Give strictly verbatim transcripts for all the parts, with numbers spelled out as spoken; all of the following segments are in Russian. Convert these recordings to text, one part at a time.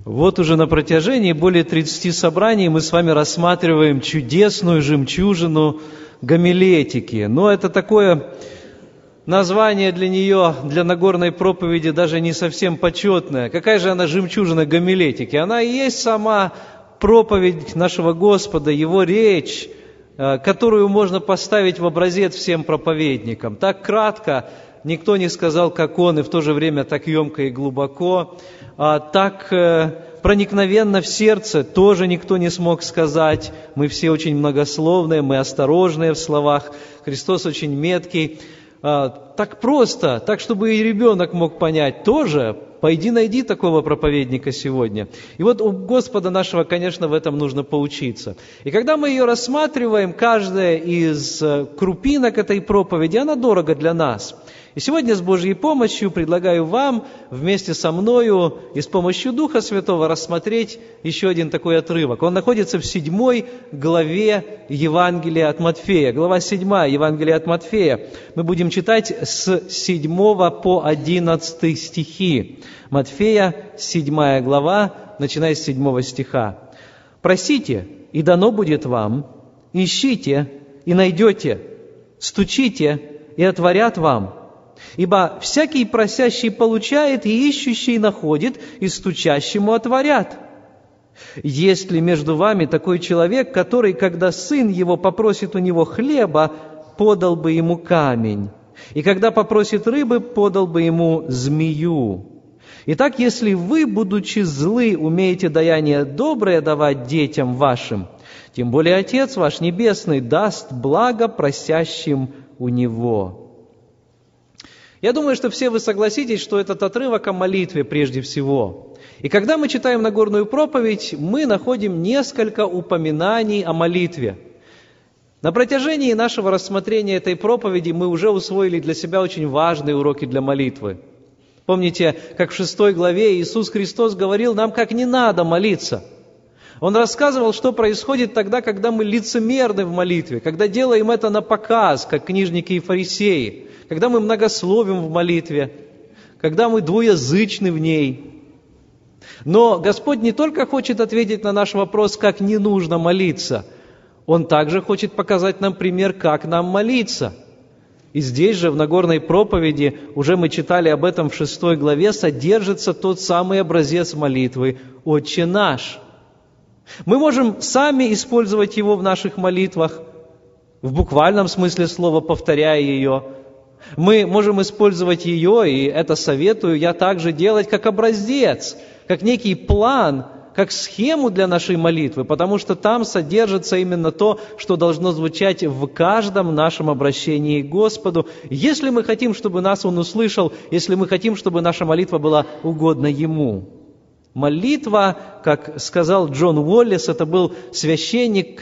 Вот уже на протяжении более тридцати собраний мы с вами рассматриваем чудесную жемчужину гомилетики. Но это такое название для нее, для Нагорной проповеди, даже не совсем почетное. Какая же она жемчужина гомилетики? Она и есть сама проповедь нашего Господа, Его речь, которую можно поставить в образец всем проповедникам. Так кратко никто не сказал, как Он, и в то же время так емко и глубоко. Так проникновенно в сердце тоже никто не смог сказать. Мы все очень многословные, мы осторожные в словах. Христос очень меткий. Так просто, так, чтобы и ребенок мог понять, тоже пойди найди такого проповедника сегодня. И вот у Господа нашего, конечно, в этом нужно поучиться. И когда мы ее рассматриваем, каждая из крупинок этой проповеди, она дорога для нас. И сегодня с Божьей помощью предлагаю вам вместе со мною и с помощью Духа Святого рассмотреть еще один такой отрывок. Он находится в седьмой главе Евангелия от Матфея. Глава седьмая Евангелия от Матфея. Мы будем читать с седьмого по одиннадцатый стихи. Матфея, седьмая глава, начиная с седьмого стиха. «Просите, и дано будет вам, ищите, и найдете, стучите, и отворят вам. Ибо всякий просящий получает, и ищущий находит, и стучащему отворят. Есть ли между вами такой человек, который, когда сын его попросит у него хлеба, подал бы ему камень, и когда попросит рыбы, подал бы ему змею? Итак, если вы, будучи злы, умеете даяние доброе давать детям вашим, тем более Отец ваш Небесный даст благо просящим у Него». Я думаю, что все вы согласитесь, что этот отрывок о молитве прежде всего. И когда мы читаем Нагорную проповедь, мы находим несколько упоминаний о молитве. На протяжении нашего рассмотрения этой проповеди мы уже усвоили для себя очень важные уроки для молитвы. Помните, как в шестой главе Иисус Христос говорил нам, как не надо молиться. Он рассказывал, что происходит тогда, когда мы лицемерны в молитве, когда делаем это на показ, как книжники и фарисеи, когда мы многословим в молитве, когда мы двуязычны в ней. Но Господь не только хочет ответить на наш вопрос, как не нужно молиться, Он также хочет показать нам пример, как нам молиться. И здесь же, в Нагорной проповеди, уже мы читали об этом в шестой главе, содержится тот самый образец молитвы «Отче наш». Мы можем сами использовать его в наших молитвах, в буквальном смысле слова, повторяя ее. Мы можем использовать ее, и это советую я также делать как образец, как некий план, как схему для нашей молитвы, потому что там содержится именно то, что должно звучать в каждом нашем обращении к Господу. Если мы хотим, чтобы нас Он услышал, если мы хотим, чтобы наша молитва была угодна Ему. Молитва, как сказал Джон Уоллес, это был священник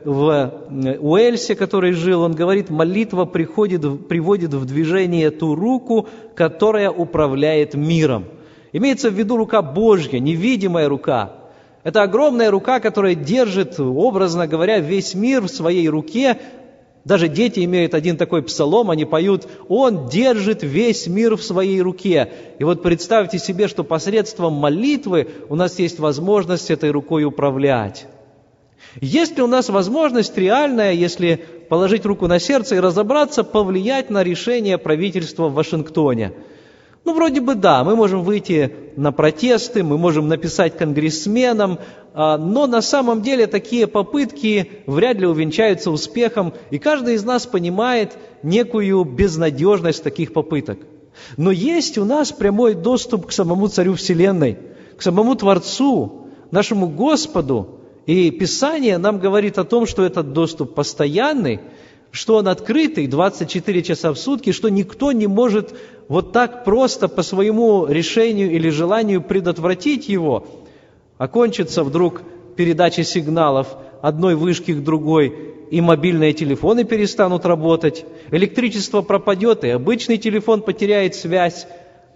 в Уэльсе, который жил, он говорит, молитва приходит, приводит в движение ту руку, которая управляет миром. Имеется в виду рука Божья, невидимая рука. Это огромная рука, которая держит, образно говоря, весь мир в своей руке. Даже дети имеют один такой псалом, они поют «Он держит весь мир в своей руке». И вот представьте себе, что посредством молитвы у нас есть возможность этой рукой управлять. Есть ли у нас возможность реальная, если положить руку на сердце и разобраться, повлиять на решение правительства в Вашингтоне? Ну, вроде бы да, мы можем выйти на протесты, мы можем написать конгрессменам, но на самом деле такие попытки вряд ли увенчаются успехом, и каждый из нас понимает некую безнадежность таких попыток. Но есть у нас прямой доступ к самому Царю Вселенной, к самому Творцу, нашему Господу, и Писание нам говорит о том, что этот доступ постоянный, что он открытый двадцать четыре часа в сутки, что никто не может вот так просто по своему решению или желанию предотвратить его. Окончится вдруг передача сигналов одной вышки к другой, и мобильные телефоны перестанут работать, электричество пропадет, и обычный телефон потеряет связь.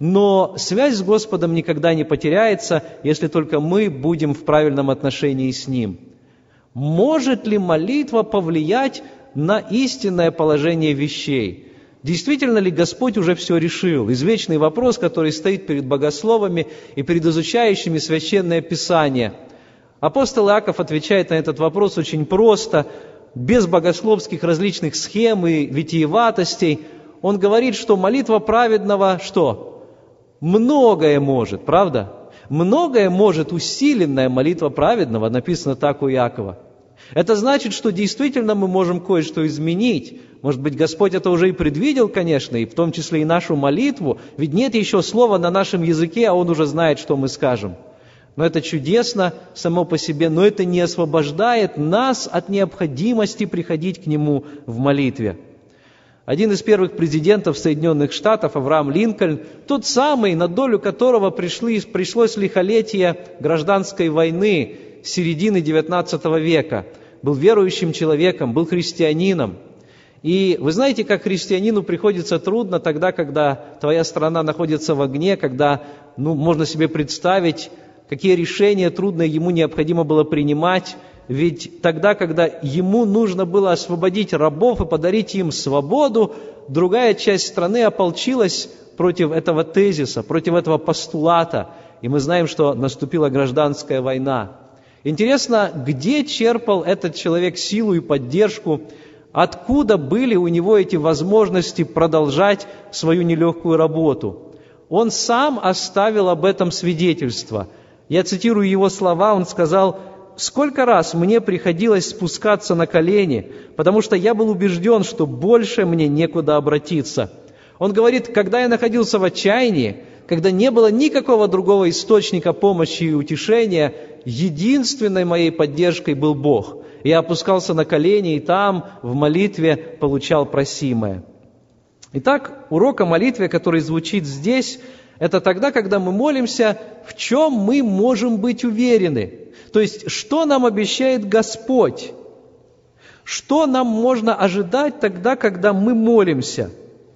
Но связь с Господом никогда не потеряется, если только мы будем в правильном отношении с Ним. Может ли молитва повлиять на истинное положение вещей? Действительно ли Господь уже все решил? Извечный вопрос, который стоит перед богословами и перед изучающими Священное Писание. Апостол Иаков отвечает на этот вопрос очень просто, без богословских различных схем и витиеватостей. Он говорит, что молитва праведного, что? Многое может, правда? Многое может усиленная молитва праведного, написано так у Иакова. Это значит, что действительно мы можем кое-что изменить. Может быть, Господь это уже и предвидел, конечно, и в том числе и нашу молитву. Ведь нет еще слова на нашем языке, а Он уже знает, что мы скажем. Но это чудесно само по себе, но это не освобождает нас от необходимости приходить к Нему в молитве. Один из первых президентов Соединенных Штатов, Авраам Линкольн, тот самый, на долю которого пришли, пришлось лихолетие гражданской войны с середины девятнадцатого века, был верующим человеком, был христианином. И вы знаете, как христианину приходится трудно тогда, когда твоя страна находится в огне, когда, ну, можно себе представить, какие решения трудные ему необходимо было принимать. Ведь тогда, когда ему нужно было освободить рабов и подарить им свободу, другая часть страны ополчилась против этого тезиса, против этого постулата. И мы знаем, что наступила гражданская война. Интересно, где черпал этот человек силу и поддержку, откуда были у него эти возможности продолжать свою нелегкую работу? Он сам оставил об этом свидетельство. Я цитирую его слова, он сказал: «Сколько раз мне приходилось спускаться на колени, потому что я был убежден, что больше мне некуда обратиться». Он говорит: «Когда я находился в отчаянии, когда не было никакого другого источника помощи и утешения, единственной моей поддержкой был Бог. Я опускался на колени и там, в молитве, получал просимое». Итак, урок о молитве, который звучит здесь, это тогда, когда мы молимся, в чем мы можем быть уверены. То есть, что нам обещает Господь? Что нам можно ожидать тогда, когда мы молимся?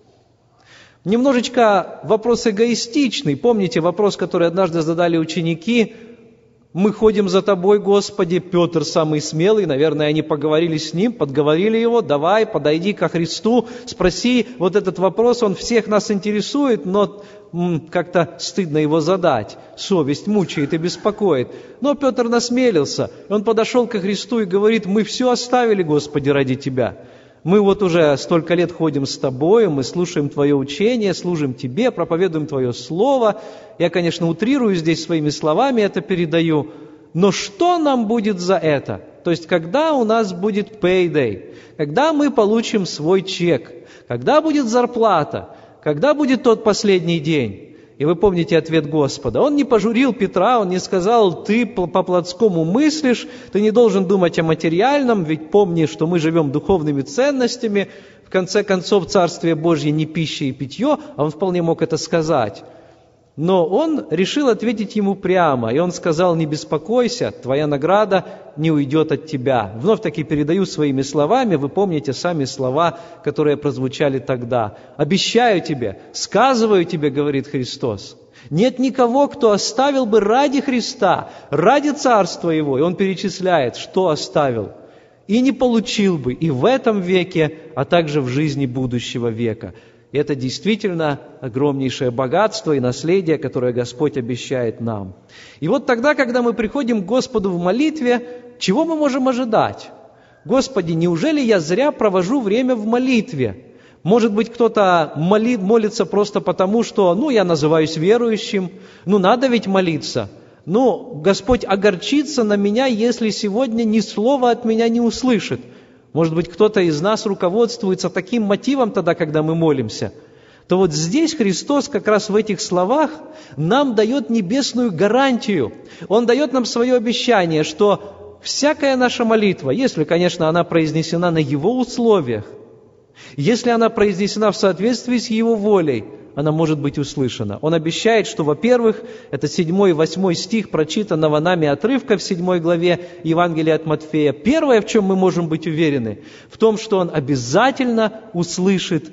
Немножечко вопрос эгоистичный. Помните вопрос, который однажды задали ученики? «Мы ходим за Тобой, Господи». Петр самый смелый, наверное, они поговорили с ним, подговорили его: «Давай, подойди ко Христу, спроси вот этот вопрос, он всех нас интересует, но м, как-то стыдно его задать, совесть мучает и беспокоит». Но Петр насмелился, он подошел ко Христу и говорит: «Мы все оставили, Господи, ради Тебя. Мы вот уже столько лет ходим с Тобою, мы слушаем Твое учение, служим Тебе, проповедуем Твое Слово». Я, конечно, утрирую здесь своими словами, это передаю. Но что нам будет за это? То есть, когда у нас будет payday, когда мы получим свой чек, когда будет зарплата, когда будет тот последний день? И вы помните ответ Господа. Он не пожурил Петра, он не сказал: «Ты по-плотскому мыслишь, ты не должен думать о материальном, ведь помни, что мы живем духовными ценностями, в конце концов, Царствие Божье не пища и питье», а он вполне мог это сказать. Но он решил ответить ему прямо, и он сказал: «Не беспокойся, твоя награда не уйдет от тебя». Вновь-таки передаю своими словами, вы помните сами слова, которые прозвучали тогда. «Обещаю тебе, сказываю тебе, — говорит Христос, — нет никого, кто оставил бы ради Христа, ради Царства Его». И он перечисляет, что оставил. «И не получил бы и в этом веке, а также в жизни будущего века». И это действительно огромнейшее богатство и наследие, которое Господь обещает нам. И вот тогда, когда мы приходим к Господу в молитве, чего мы можем ожидать? Господи, неужели я зря провожу время в молитве? Может быть, кто-то моли, молится просто потому, что, ну, я называюсь верующим, ну, надо ведь молиться. Ну, Господь огорчится на меня, если сегодня ни слова от меня не услышит. Может быть, кто-то из нас руководствуется таким мотивом тогда, когда мы молимся. То вот здесь Христос как раз в этих словах нам дает небесную гарантию. Он дает нам свое обещание, что всякая наша молитва, если, конечно, она произнесена на Его условиях, если она произнесена в соответствии с Его волей, она может быть услышана. Он обещает, что, во-первых, это седьмой и восьмой стих прочитанного нами отрывка в седьмой главе Евангелия от Матфея. Первое, в чем мы можем быть уверены, в том, что Он обязательно услышит,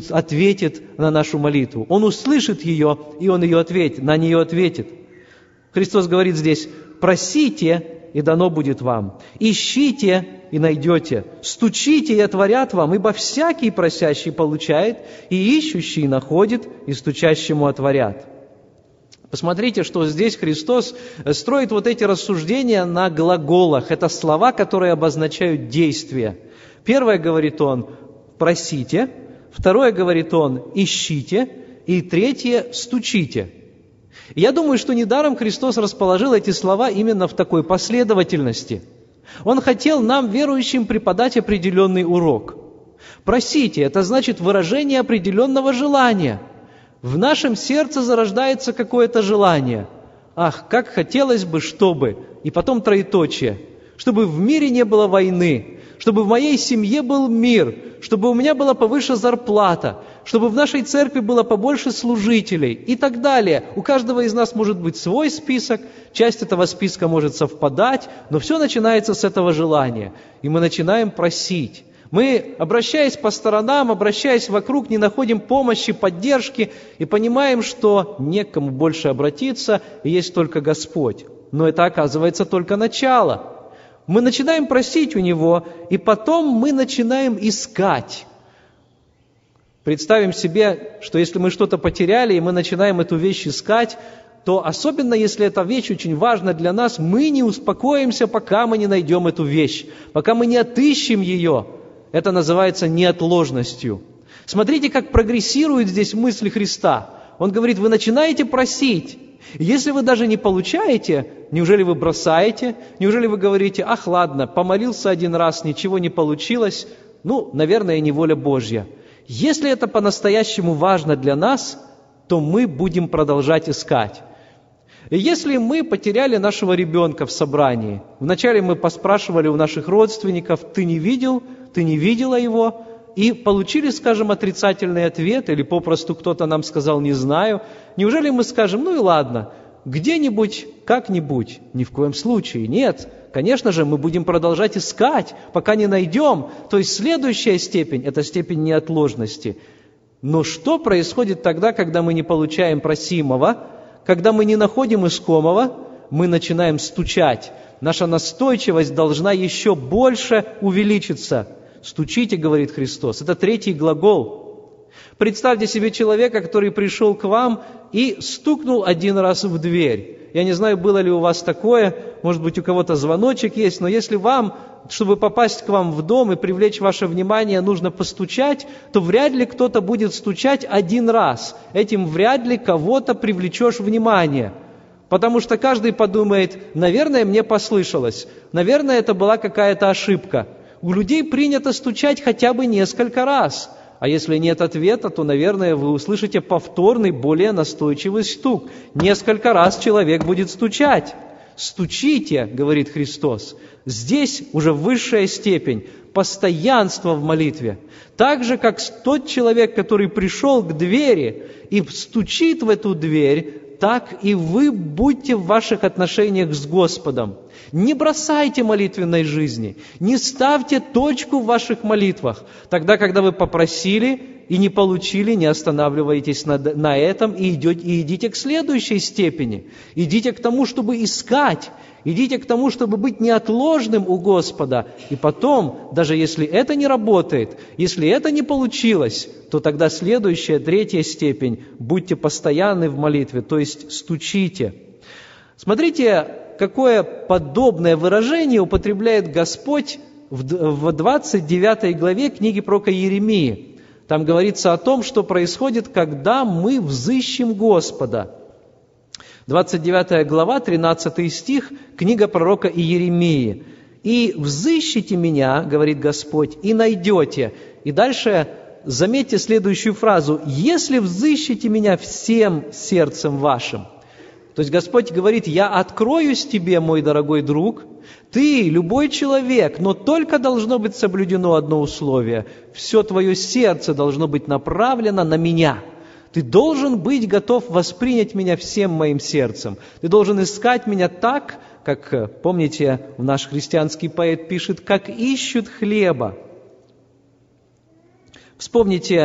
ответит на нашу молитву. Он услышит ее, и Он ее ответит, на нее ответит. Христос говорит здесь: «Просите, и дано будет вам. Ищите, и найдете. Стучите, и отворят вам, ибо всякий просящий получает, и ищущий находит, и стучащему отворят». Посмотрите, что здесь Христос строит вот эти рассуждения на глаголах. Это слова, которые обозначают действие. Первое, говорит Он, просите. Второе, говорит Он, ищите. И третье, стучите. Я думаю, что недаром Христос расположил эти слова именно в такой последовательности. Он хотел нам, верующим, преподать определенный урок. Просите, это значит выражение определенного желания. В нашем сердце зарождается какое-то желание. Ах, как хотелось бы, чтобы, и потом троеточие, чтобы в мире не было войны, чтобы в моей семье был мир, чтобы у меня была повыше зарплата, чтобы в нашей церкви было побольше служителей и так далее. У каждого из нас может быть свой список, часть этого списка может совпадать, но все начинается с этого желания. И мы начинаем просить. Мы, обращаясь по сторонам, обращаясь вокруг, не находим помощи, поддержки и понимаем, что не к кому больше обратиться, и есть только Господь. Но это оказывается только начало. Мы начинаем просить у Него, и потом мы начинаем искать. Представим себе, что если мы что-то потеряли, и мы начинаем эту вещь искать, то особенно если эта вещь очень важна для нас, мы не успокоимся, пока мы не найдем эту вещь, пока мы не отыщем ее. Это называется неотложностью. Смотрите, как прогрессируют здесь мысли Христа. Он говорит, вы начинаете просить. Если вы даже не получаете, неужели вы бросаете? Неужели вы говорите, ах, ладно, помолился один раз, ничего не получилось? Ну, наверное, не воля Божья. Если это по-настоящему важно для нас, то мы будем продолжать искать. И если мы потеряли нашего ребенка в собрании, вначале мы поспрашивали у наших родственников, ты не видел, ты не видела его, и получили, скажем, отрицательный ответ, или попросту кто-то нам сказал, не знаю, неужели мы скажем, ну и ладно, где-нибудь, как-нибудь? Ни в коем случае, нет. Конечно же, мы будем продолжать искать, пока не найдем. То есть следующая степень – это степень неотложности. Но что происходит тогда, когда мы не получаем просимого, когда мы не находим искомого, мы начинаем стучать. Наша настойчивость должна еще больше увеличиться. «Стучите», говорит Христос. Это третий глагол. Представьте себе человека, который пришел к вам и стукнул один раз в дверь. Я не знаю, было ли у вас такое, может быть, у кого-то звоночек есть, но если вам, чтобы попасть к вам в дом и привлечь ваше внимание, нужно постучать, то вряд ли кто-то будет стучать один раз. Этим вряд ли кого-то привлечешь внимание. Потому что каждый подумает, наверное, мне послышалось, наверное, это была какая-то ошибка. У людей принято стучать хотя бы несколько раз. А если нет ответа, то, наверное, вы услышите повторный, более настойчивый стук. Несколько раз человек будет стучать. «Стучите», говорит Христос. Здесь уже высшая степень, постоянство в молитве. Так же, как тот человек, который пришел к двери и стучит в эту дверь, так и вы будьте в ваших отношениях с Господом. Не бросайте молитвенной жизни, не ставьте точку в ваших молитвах. Тогда, когда вы попросили и не получили, не останавливайтесь на, на этом и, идете, и идите к следующей степени. Идите к тому, чтобы искать. Идите к тому, чтобы быть неотложным у Господа. И потом, даже если это не работает, если это не получилось, то тогда следующая, третья степень, будьте постоянны в молитве, то есть стучите. Смотрите, какое подобное выражение употребляет Господь в двадцать девятой главе книги пророка Иеремии. Там говорится о том, что происходит, когда мы взыщем Господа. двадцать девятая глава, тринадцатый стих, книга пророка Иеремии. «И взыщите меня, — говорит Господь, — и найдете». И дальше заметьте следующую фразу. «Если взыщите меня всем сердцем вашим». То есть Господь говорит, я откроюсь тебе, мой дорогой друг, ты, любой человек, но только должно быть соблюдено одно условие. Все твое сердце должно быть направлено на меня. Ты должен быть готов воспринять меня всем моим сердцем. Ты должен искать меня так, как, помните, наш христианский поэт пишет, как ищут хлеба. Вспомните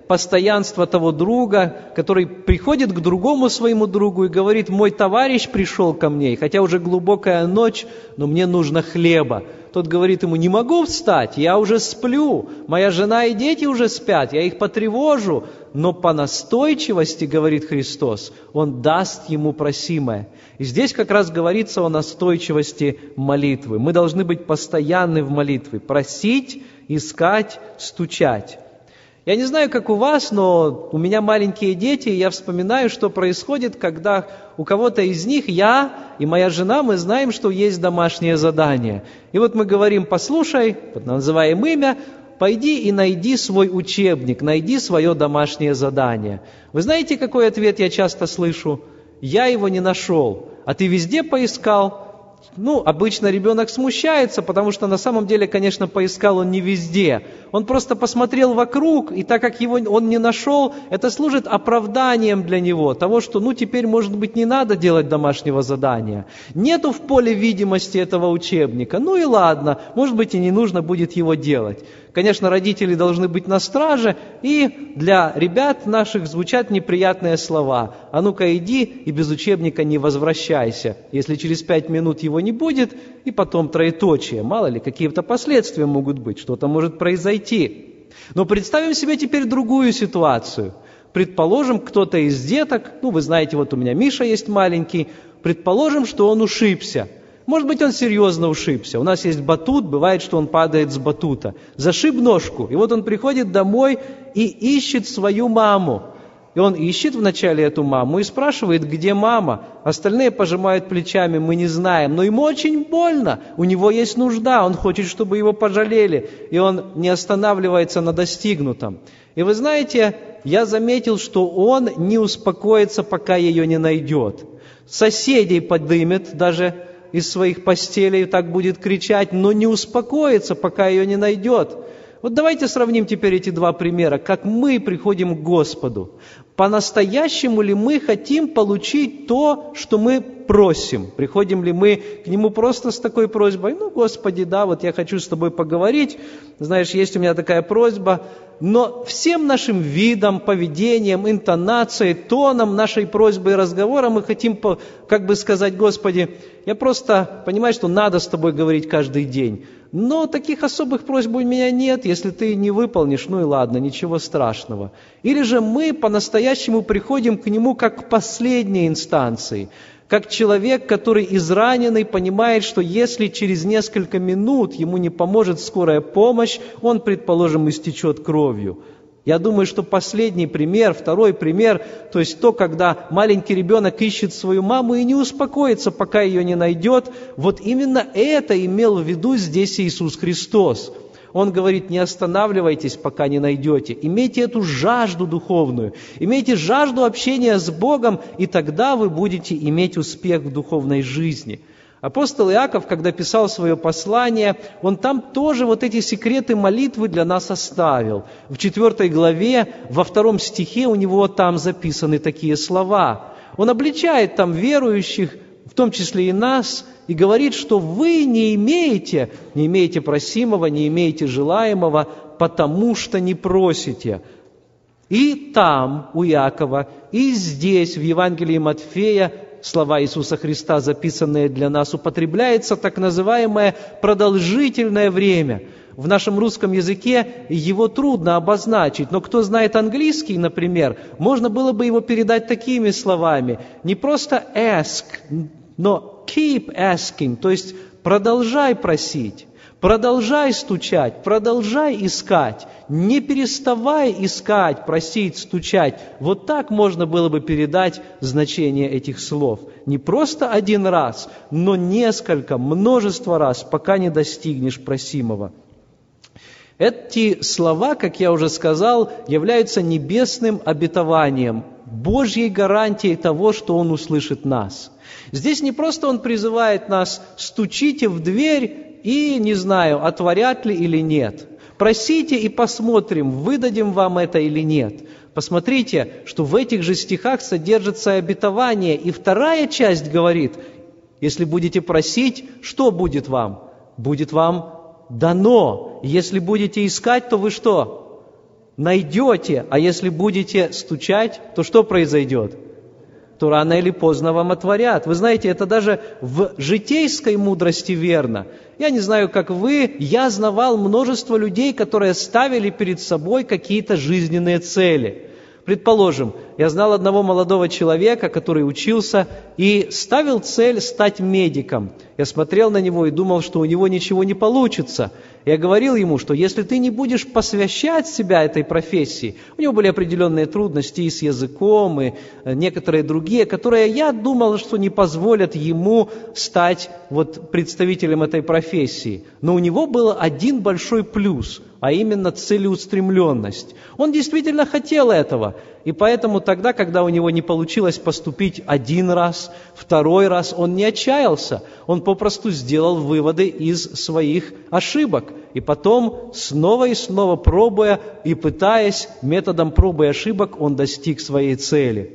постоянство того друга, который приходит к другому своему другу и говорит: «Мой товарищ пришел ко мне, и хотя уже глубокая ночь, но мне нужно хлеба». Тот говорит ему: «Не могу встать, я уже сплю, моя жена и дети уже спят, я их потревожу». Но по настойчивости, говорит Христос, Он даст ему просимое. И здесь как раз говорится о настойчивости молитвы. Мы должны быть постоянны в молитве, просить, искать, стучать. Я не знаю, как у вас, но у меня маленькие дети, и я вспоминаю, что происходит, когда у кого-то из них, я и моя жена, мы знаем, что есть домашнее задание. И вот мы говорим: послушай, вот называем имя, пойди и найди свой учебник, найди свое домашнее задание. Вы знаете, какой ответ я часто слышу? Я его не нашел. А ты везде поискал? Ну, обычно ребенок смущается, потому что на самом деле, конечно, поискал он не везде. Он просто посмотрел вокруг, и так как его он не нашел, это служит оправданием для него, того, что, ну, теперь, может быть, не надо делать домашнего задания. Нету в поле видимости этого учебника, ну и ладно, может быть, и не нужно будет его делать. Конечно, родители должны быть на страже, и для ребят наших звучат неприятные слова: «А ну-ка иди и без учебника не возвращайся, если через пять минут его не будет», и потом троеточие. Мало ли, какие-то последствия могут быть, что-то может произойти. Но представим себе теперь другую ситуацию. Предположим, кто-то из деток, ну вы знаете, вот у меня Миша есть маленький, предположим, что он ушибся. Может быть, он серьезно ушибся. У нас есть батут, бывает, что он падает с батута. Зашиб ножку, и вот он приходит домой и ищет свою маму. И он ищет вначале эту маму и спрашивает: где мама? Остальные пожимают плечами: мы не знаем. Но ему очень больно, у него есть нужда, он хочет, чтобы его пожалели. И он не останавливается на достигнутом. И вы знаете, я заметил, что он не успокоится, пока ее не найдет. Соседей подымет даже из своих постелей, так будет кричать, но не успокоится, пока ее не найдет. Вот давайте сравним теперь эти два примера, как мы приходим к Господу. По-настоящему ли мы хотим получить то, что мы просим? Приходим ли мы к Нему просто с такой просьбой: ну, Господи, да, вот я хочу с Тобой поговорить, знаешь, есть у меня такая просьба, но всем нашим видом, поведением, интонацией, тоном нашей просьбы и разговора мы хотим, как бы сказать: Господи, я просто понимаю, что надо с Тобой говорить каждый день, но таких особых просьб у меня нет, если Ты не выполнишь, ну и ладно, ничего страшного. Или же мы по-настоящему приходим к Нему как к последней инстанции, как человек, который израненный, понимает, что если через несколько минут ему не поможет скорая помощь, он, предположим, истечет кровью. Я думаю, что последний пример, второй пример, то есть то, когда маленький ребенок ищет свою маму и не успокоится, пока ее не найдет, вот именно это имел в виду здесь Иисус Христос. Он говорит: не останавливайтесь, пока не найдете. Имейте эту жажду духовную, имейте жажду общения с Богом, и тогда вы будете иметь успех в духовной жизни. Апостол Иаков, когда писал свое послание, он там тоже вот эти секреты молитвы для нас оставил. В четвертой главе, во втором стихе у него там записаны такие слова. Он обличает там верующих, в том числе и нас, и говорит, что вы не имеете, не имеете просимого, не имеете желаемого, потому что не просите. И там у Иакова, и здесь, в Евангелии Матфея, слова Иисуса Христа, записанные для нас, употребляется так называемое продолжительное время. В нашем русском языке его трудно обозначить, но кто знает английский, например, можно было бы его передать такими словами. Не просто ask, но keep asking, то есть продолжай просить. Продолжай стучать, продолжай искать, не переставай искать, просить, стучать. Вот так можно было бы передать значение этих слов. Не просто один раз, но несколько, множество раз, пока не достигнешь просимого. Эти слова, как я уже сказал, являются небесным обетованием, Божьей гарантией того, что Он услышит нас. Здесь не просто Он призывает нас: стучите в дверь, и, не знаю, отворят ли или нет. Просите и посмотрим, выдадим вам это или нет. Посмотрите, что в этих же стихах содержится обетование. И вторая часть говорит: если будете просить, что будет вам? Будет вам дано. Если будете искать, то вы что? найдете, а если будете стучать, то что произойдет? То рано или поздно вам отворят. Вы знаете, это даже в житейской мудрости верно. Я не знаю, как вы, я знавал множество людей, которые ставили перед собой какие-то жизненные цели. Предположим, я знал одного молодого человека, который учился и ставил цель стать медиком. Я смотрел на него и думал, что у него ничего не получится. Я говорил ему, что если ты не будешь посвящать себя этой профессии, у него были определенные трудности и с языком, и некоторые другие, которые я думал, что не позволят ему стать вот представителем этой профессии. Но у него был один большой плюс, а именно целеустремленность. Он действительно хотел этого. И поэтому тогда, когда у него не получилось поступить один раз, второй раз, он не отчаялся. Он попросту сделал выводы из своих ошибок. И потом, снова и снова пробуя и пытаясь, методом пробы и ошибок, он достиг своей цели.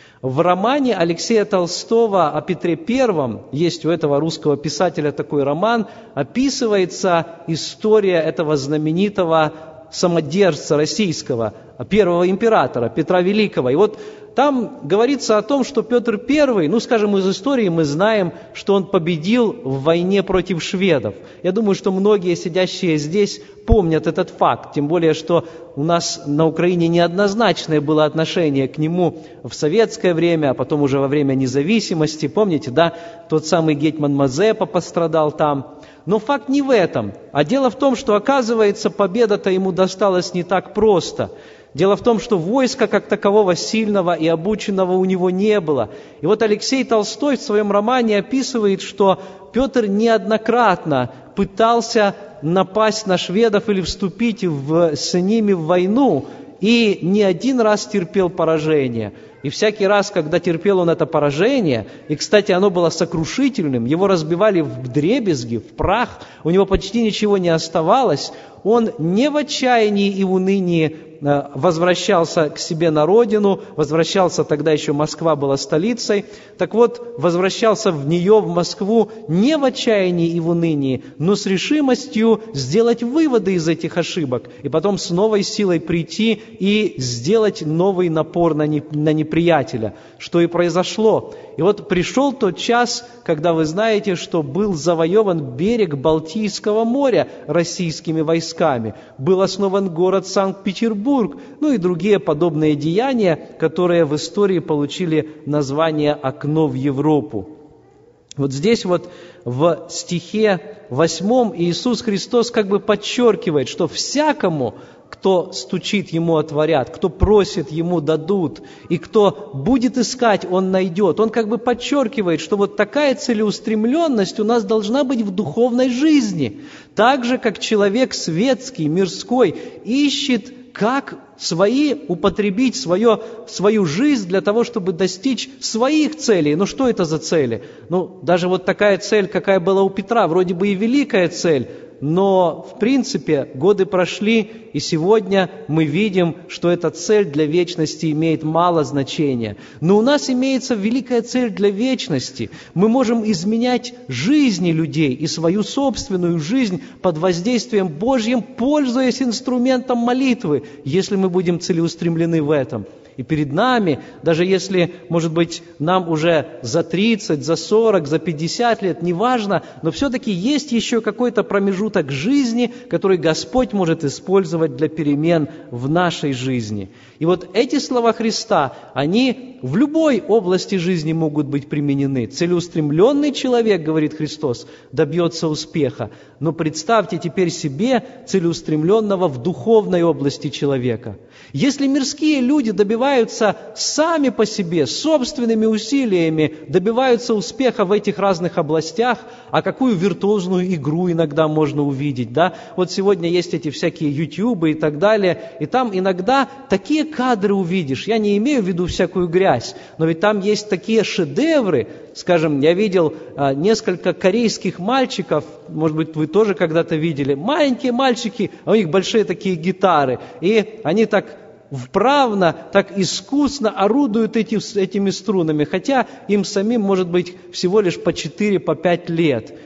В романе Алексея Толстого о Петре Первом, есть у этого русского писателя такой роман, описывается история этого знаменитого самодержца российского, первого императора Петра Великого. И вот там говорится о том, что Петр Первый, ну, скажем, из истории мы знаем, что он победил в войне против шведов. Я думаю, что многие сидящие здесь помнят этот факт, тем более, что у нас на Украине неоднозначное было отношение к нему в советское время, а потом уже во время независимости. Помните, да, тот самый гетьман Мазепа пострадал там. Но факт не в этом, а дело в том, что, оказывается, победа-то ему досталась не так просто. Дело в том, что войска как такового сильного и обученного у него не было. И вот Алексей Толстой в своем романе описывает, что Петр неоднократно пытался напасть на шведов или вступить в, с ними в войну, и не один раз терпел поражение. И всякий раз, когда терпел он это поражение, и, кстати, оно было сокрушительным, его разбивали в вдребезги, в прах, у него почти ничего не оставалось, он не в отчаянии и в унынии возвращался к себе на родину, возвращался, тогда еще Москва была столицей, так вот, возвращался в нее, в Москву, не в отчаянии и в унынии, но с решимостью сделать выводы из этих ошибок, и потом с новой силой прийти и сделать новый напор на неприятеля, что и произошло. И вот пришел тот час, когда вы знаете, что был завоеван берег Балтийского моря российскими войсками, был основан город Санкт-Петербург, ну и другие подобные деяния, которые в истории получили название «Окно в Европу». Вот здесь вот в стихе восьмом Иисус Христос как бы подчеркивает, что всякому, кто стучит, ему отворят, кто просит, ему дадут, и кто будет искать, он найдет. Он как бы подчеркивает, что вот такая целеустремленность у нас должна быть в духовной жизни. Так же, как человек светский, мирской, ищет, как свои, употребить свое, свою жизнь для того, чтобы достичь своих целей. Ну что это за цели? Ну, даже вот такая цель, какая была у Петра, вроде бы и великая цель, но, в принципе, годы прошли, и сегодня мы видим, что эта цель для вечности имеет мало значения. Но у нас имеется великая цель для вечности. Мы можем изменять жизни людей и свою собственную жизнь под воздействием Божьим, пользуясь инструментом молитвы, если мы будем целеустремлены в этом. И перед нами, даже если, может быть, нам уже за тридцать, за сорок, за пятьдесят лет, неважно, но все-таки есть еще какой-то промежуток жизни, который Господь может использовать для перемен в нашей жизни. И вот эти слова Христа, они в любой области жизни могут быть применены. Целеустремленный человек, говорит Христос, добьется успеха. Но представьте теперь себе целеустремленного в духовной области человека. Если мирские люди добиваются сами по себе, собственными усилиями, добиваются успеха в этих разных областях, а какую виртуозную игру иногда можно увидеть, да? Вот сегодня есть эти всякие ютубы и так далее, и там иногда такие кадры увидишь. Я не имею в виду всякую грязь, но ведь там есть такие шедевры. Скажем, я видел а, несколько корейских мальчиков, может быть, вы тоже когда-то видели, маленькие мальчики, а у них большие такие гитары, и они так вправно, так искусно орудуют эти, этими струнами, хотя им самим, может быть, всего лишь по четыре, по пять лет.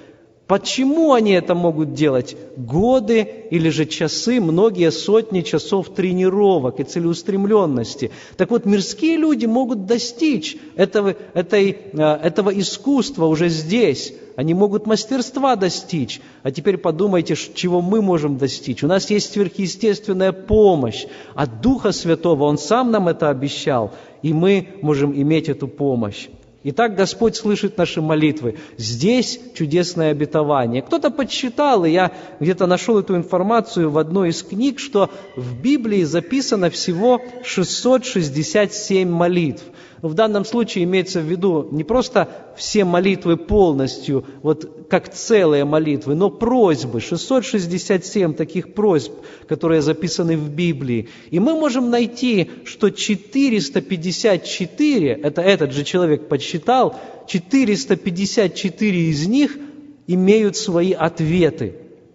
Почему они это могут делать? Годы или же часы, многие сотни часов тренировок и целеустремленности. Так вот, мирские люди могут достичь этого, этой, этого искусства уже здесь. Они могут мастерства достичь. А теперь подумайте, чего мы можем достичь. У нас есть сверхъестественная помощь от Духа Святого. Он сам нам это обещал, и мы можем иметь эту помощь. Итак, Господь слышит наши молитвы. Здесь чудесное обетование. Кто-то подсчитал, и я где-то нашел эту информацию в одной из книг, что в Библии записано всего шестьсот шестьдесят семь молитв. Но в данном случае имеется в виду не просто все молитвы полностью, вот как целые молитвы, но просьбы. шестьсот шестьдесят семь таких просьб, которые записаны в Библии. И мы можем найти, что четыреста пятьдесят четыре, это этот же человек подсчитал, четыреста пятьдесят четыре из них имеют свои ответы.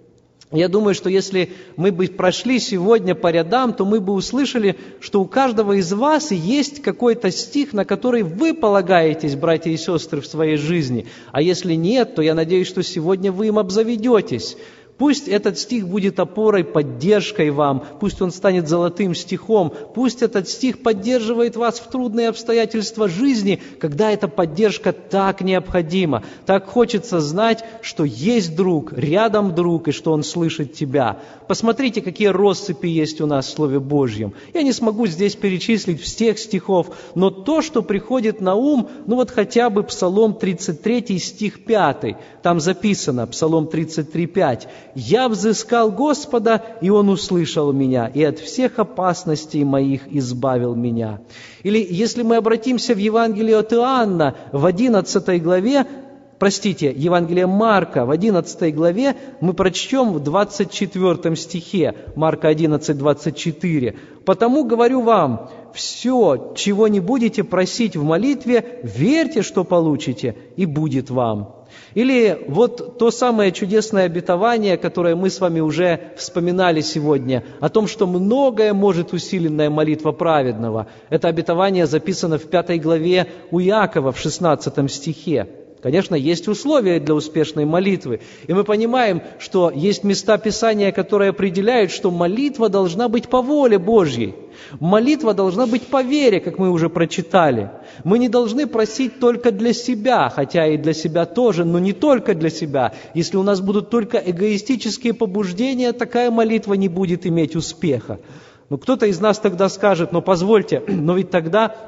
Я думаю, что если мы бы прошли сегодня по рядам, то мы бы услышали, что у каждого из вас есть какой-то стих, на который вы полагаетесь, братья и сестры, в своей жизни. А если нет, то я надеюсь, что сегодня вы им обзаведетесь. Пусть этот стих будет опорой, поддержкой вам, пусть он станет золотым стихом, пусть этот стих поддерживает вас в трудные обстоятельства жизни, когда эта поддержка так необходима. Так хочется знать, что есть друг, рядом друг, и что он слышит тебя. Посмотрите, какие россыпи есть у нас в Слове Божьем. Я не смогу здесь перечислить всех стихов, но то, что приходит на ум, ну вот хотя бы Псалом тридцать три, стих пять. Там записано, Псалом тридцать три, пять. «Я взыскал Господа, и Он услышал меня, и от всех опасностей моих избавил меня». Или если мы обратимся в Евангелие от Иоанна, в одиннадцатой главе, простите, Евангелие Марка, в одиннадцатой главе, мы прочтем в двадцать четвёртом стихе, Марка одиннадцать, двадцать четыре. «Потому говорю вам, все, чего не будете просить в молитве, верьте, что получите, и будет вам». Или вот то самое чудесное обетование, которое мы с вами уже вспоминали сегодня, о том, что многое может усиленная молитва праведного. Это обетование записано в пятой главе у Иакова, в шестнадцатом стихе. Конечно, есть условия для успешной молитвы. И мы понимаем, что есть места Писания, которые определяют, что молитва должна быть по воле Божьей. Молитва должна быть по вере, как мы уже прочитали. Мы не должны просить только для себя, хотя и для себя тоже, но не только для себя. Если у нас будут только эгоистические побуждения, такая молитва не будет иметь успеха. Но кто-то из нас тогда скажет, но позвольте, но ведь тогда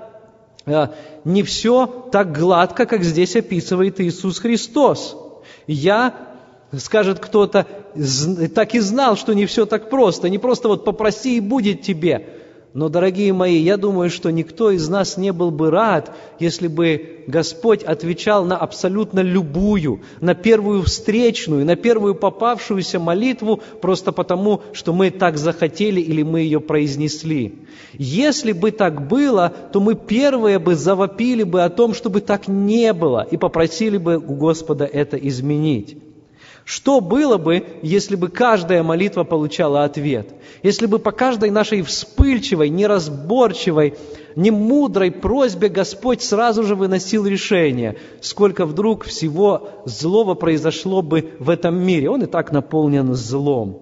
не все так гладко, как здесь описывает Иисус Христос. Я, скажет кто-то, так и знал, что не все так просто. Не просто вот попроси и будет тебе. Но, дорогие мои, я думаю, что никто из нас не был бы рад, если бы Господь отвечал на абсолютно любую, на первую встречную, на первую попавшуюся молитву, просто потому, что мы так захотели или мы ее произнесли. Если бы так было, то мы первые бы завопили бы о том, чтобы так не было, и попросили бы у Господа это изменить. Что было бы, если бы каждая молитва получала ответ? Если бы по каждой нашей вспыльчивой, неразборчивой, немудрой просьбе Господь сразу же выносил решение, сколько вдруг всего злого произошло бы в этом мире? Он и так наполнен злом.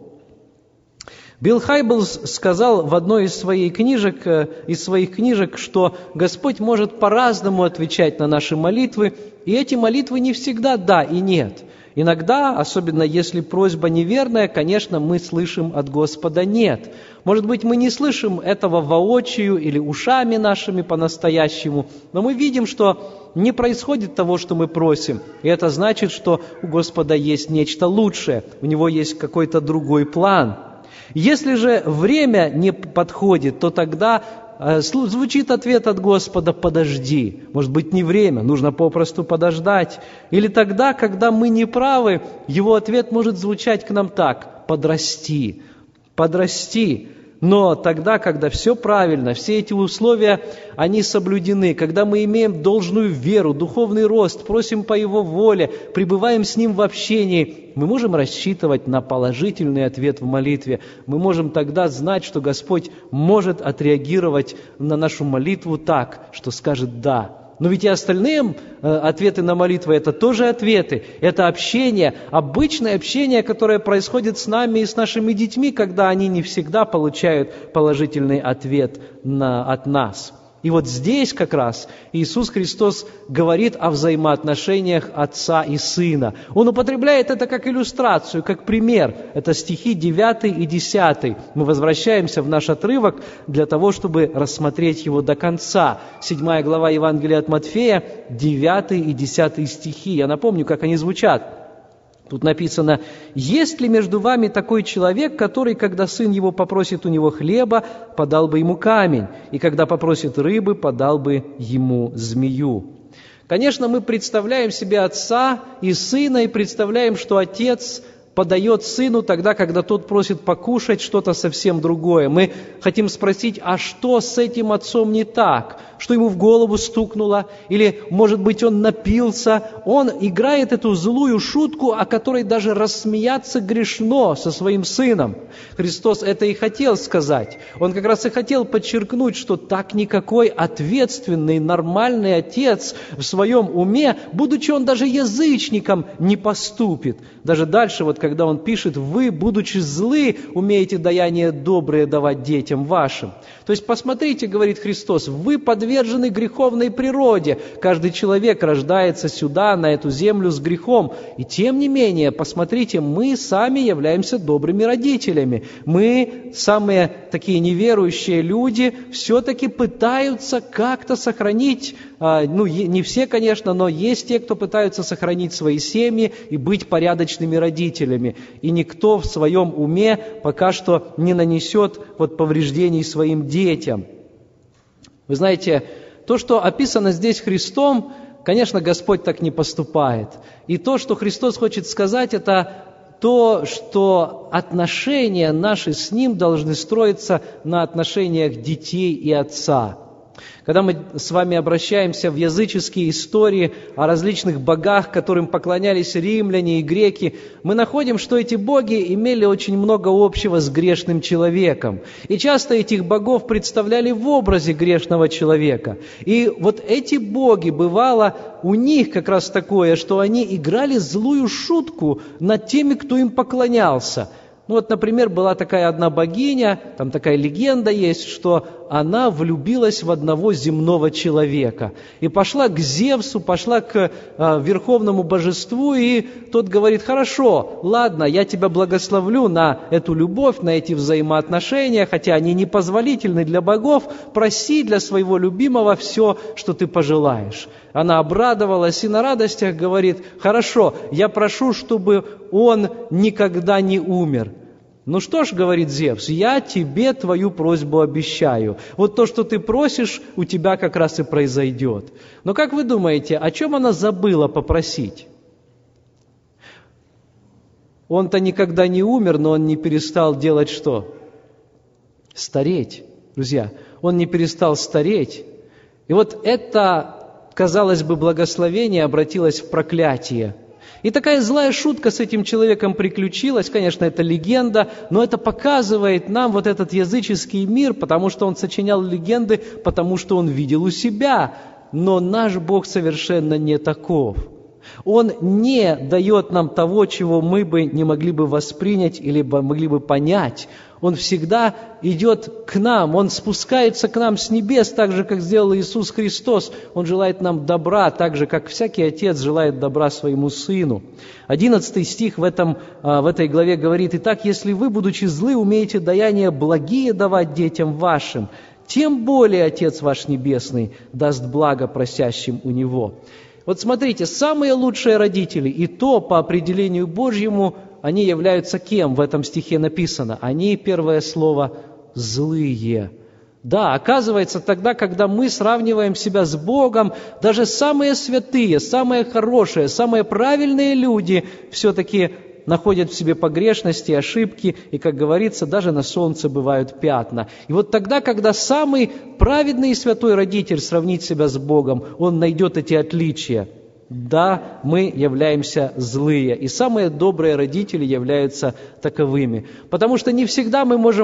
Билл Хайблс сказал в одной из своих книжек, из своих книжек, что Господь может по-разному отвечать на наши молитвы, и эти молитвы не всегда «да» и «нет». Иногда, особенно если просьба неверная, конечно, мы слышим от Господа «нет». Может быть, мы не слышим этого воочию или ушами нашими по-настоящему, но мы видим, что не происходит того, что мы просим. И это значит, что у Господа есть нечто лучшее, у Него есть какой-то другой план. Если же время не подходит, то тогда звучит ответ от Господа «подожди». Может быть, не время, нужно попросту подождать. Или тогда, когда мы не правы, Его ответ может звучать к нам так «подрасти». «Подрасти». Но тогда, когда все правильно, все эти условия, они соблюдены, когда мы имеем должную веру, духовный рост, просим по Его воле, пребываем с Ним в общении, мы можем рассчитывать на положительный ответ в молитве. Мы можем тогда знать, что Господь может отреагировать на нашу молитву так, что скажет «да». Но ведь и остальные э, ответы на молитвы – это тоже ответы. Это общение, обычное общение, которое происходит с нами и с нашими детьми, когда они не всегда получают положительный ответ на, от нас. И вот здесь как раз Иисус Христос говорит о взаимоотношениях Отца и Сына. Он употребляет это как иллюстрацию, как пример. Это стихи девятый и десятый. Мы возвращаемся в наш отрывок для того, чтобы рассмотреть его до конца. Седьмая глава Евангелия от Матфея, девятый и десятый стихи. Я напомню, как они звучат. Тут написано: «Есть ли между вами такой человек, который, когда сын его попросит у него хлеба, подал бы ему камень, и когда попросит рыбы, подал бы ему змею?» Конечно, мы представляем себе отца и сына, и представляем, что отец подает сыну тогда, когда тот просит покушать что-то совсем другое. Мы хотим спросить, а что с этим отцом не так? Что ему в голову стукнуло? Или, может быть, он напился? Он играет эту злую шутку, о которой даже рассмеяться грешно со своим сыном. Христос это и хотел сказать. Он как раз и хотел подчеркнуть, что так никакой ответственный, нормальный отец в своем уме, будучи он даже язычником, не поступит. Даже дальше, вот когда он пишет: «Вы, будучи злы, умеете даяния добрые давать детям вашим». То есть, посмотрите, говорит Христос, вы подвержены греховной природе. Каждый человек рождается сюда, на эту землю, с грехом. И тем не менее, посмотрите, мы сами являемся добрыми родителями. Мы, самые такие неверующие люди, все-таки пытаются как-то сохранить, ну, не все, конечно, но есть те, кто пытаются сохранить свои семьи и быть порядочными родителями. И никто в своем уме пока что не нанесет вот повреждений своим детям. Вы знаете, то, что описано здесь Христом, конечно, Господь так не поступает. И то, что Христос хочет сказать, это то, что отношения наши с Ним должны строиться на отношениях детей и отца. Когда мы с вами обращаемся в языческие истории о различных богах, которым поклонялись римляне и греки, мы находим, что эти боги имели очень много общего с грешным человеком. И часто этих богов представляли в образе грешного человека. И вот эти боги, бывало, у них как раз такое, что они играли злую шутку над теми, кто им поклонялся. Ну вот, например, была такая одна богиня, там такая легенда есть, что она влюбилась в одного земного человека. И пошла к Зевсу, пошла к э, верховному божеству, и тот говорит: «Хорошо, ладно, я тебя благословлю на эту любовь, на эти взаимоотношения, хотя они непозволительны для богов, проси для своего любимого все, что ты пожелаешь». Она обрадовалась и на радостях говорит: «Хорошо, я прошу, чтобы он никогда не умер». «Ну что ж, — говорит Зевс, — я тебе твою просьбу обещаю. Вот то, что ты просишь, у тебя как раз и произойдет». Но как вы думаете, о чем она забыла попросить? Он-то никогда не умер, но он не перестал делать что? Стареть, друзья. Он не перестал стареть. И вот это, казалось бы, благословение обратилось в проклятие. И такая злая шутка с этим человеком приключилась. Конечно, это легенда, но это показывает нам вот этот языческий мир, потому что он сочинял легенды, потому что он видел у себя. Но наш Бог совершенно не таков. Он не дает нам того, чего мы бы не могли бы воспринять или могли бы понять. Он всегда идет к нам, Он спускается к нам с небес, так же, как сделал Иисус Христос. Он желает нам добра, так же, как всякий отец желает добра своему сыну. Одиннадцатый стих в, этом, в этой главе говорит: «Итак, если вы, будучи злы, умеете даяния благие давать детям вашим, тем более Отец ваш Небесный даст благо просящим у Него». Вот смотрите, самые лучшие родители, и то по определению Божьему, они являются кем? В этом стихе написано. Они, первое слово, злые. Да, оказывается, тогда, когда мы сравниваем себя с Богом, даже самые святые, самые хорошие, самые правильные люди все-таки находят в себе погрешности, ошибки, и, как говорится, даже на солнце бывают пятна. И вот тогда, когда самый праведный и святой родитель сравнит себя с Богом, он найдет эти отличия. Да, мы являемся злые, и самые добрые родители являются таковыми. Потому что не всегда мы можем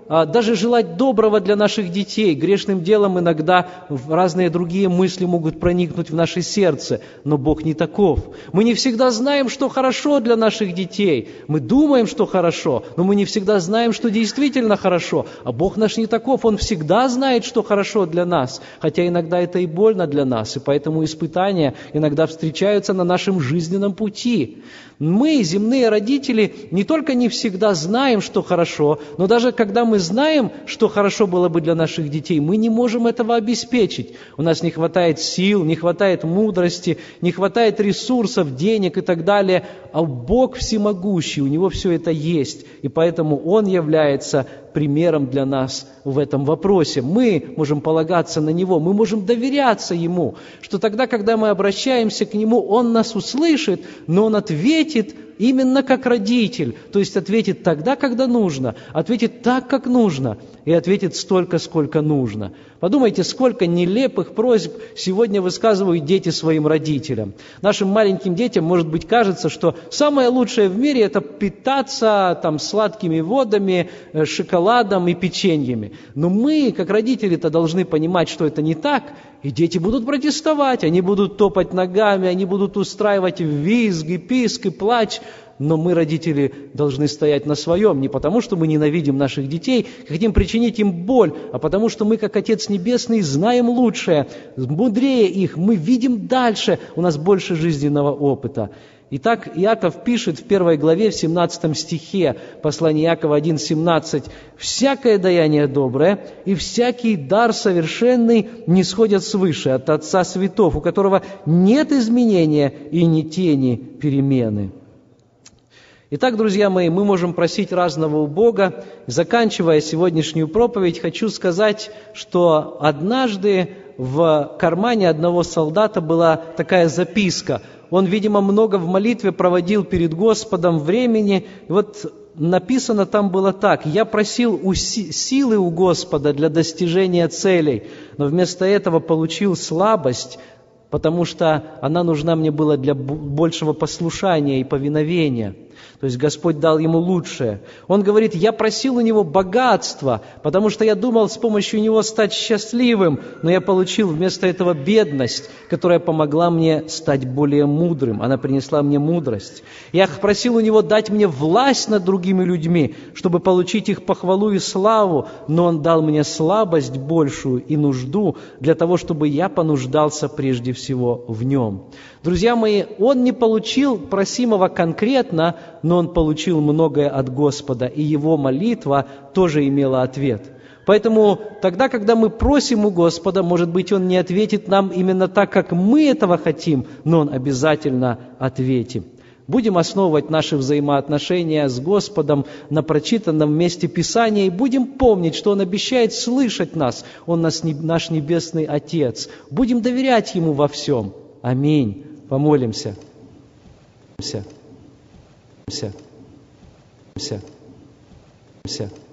а, даже желать доброго для наших детей. Грешным делом иногда разные другие мысли могут проникнуть в наше сердце, но Бог не таков. Мы не всегда знаем, что хорошо для наших детей. Мы думаем, что хорошо, но мы не всегда знаем, что действительно хорошо. А Бог наш не таков, Он всегда знает, что хорошо для нас, хотя иногда это и больно для нас, и поэтому испытания иногда встречаются на нашем жизненном пути. Мы, земные родители, не только не всегда знаем, что хорошо, но даже когда мы знаем, что хорошо было бы для наших детей, мы не можем этого обеспечить. У нас не хватает сил, не хватает мудрости, не хватает ресурсов, денег и так далее. А Бог всемогущий, у Него все это есть, и поэтому Он является примером для нас в этом вопросе. Мы можем полагаться на Него, мы можем доверяться Ему, что тогда, когда мы обращаемся к Нему, Он нас услышит, но Он ответит именно как родитель, то есть ответит тогда, когда нужно, ответит так, как нужно, и ответит столько, сколько нужно. Подумайте, сколько нелепых просьб сегодня высказывают дети своим родителям. Нашим маленьким детям, может быть, кажется, что самое лучшее в мире – это питаться там, сладкими водами, шоколадом и печеньями. Но мы, как родители-то, должны понимать, что это не так, и дети будут протестовать, они будут топать ногами, они будут устраивать визг и писк и плач. Но мы, родители, должны стоять на своем, не потому, что мы ненавидим наших детей, хотим причинить им боль, а потому, что мы, как Отец Небесный, знаем лучшее, мудрее их, мы видим дальше, у нас больше жизненного опыта. Итак, Иаков пишет в первой главе, в семнадцатом стихе, послание Иакова один семнадцать, «Всякое даяние доброе и всякий дар совершенный нисходят свыше от Отца Светов, у которого нет изменения и ни тени перемены». Итак, друзья мои, мы можем просить разного у Бога. Заканчивая сегодняшнюю проповедь, хочу сказать, что однажды в кармане одного солдата была такая записка. Он, видимо, много в молитве проводил перед Господом времени. И вот написано там было так: «Я просил у си- силы у Господа для достижения целей, но вместо этого получил слабость, потому что она нужна мне была для большего послушания и повиновения». То есть Господь дал ему лучшее. Он говорит: «Я просил у него богатства, потому что я думал с помощью него стать счастливым, но я получил вместо этого бедность, которая помогла мне стать более мудрым. Она принесла мне мудрость. Я просил у него дать мне власть над другими людьми, чтобы получить их похвалу и славу, но он дал мне слабость большую и нужду для того, чтобы я понуждался прежде всего в нем». Друзья мои, он не получил просимого конкретно, но он получил многое от Господа, и его молитва тоже имела ответ. Поэтому тогда, когда мы просим у Господа, может быть, Он не ответит нам именно так, как мы этого хотим, но Он обязательно ответит. Будем основывать наши взаимоотношения с Господом на прочитанном месте Писания и будем помнить, что Он обещает слышать нас. Он наш Небесный Отец. Будем доверять Ему во всем. Аминь. Помолимся. Помолимся. Помолимся. Помолимся.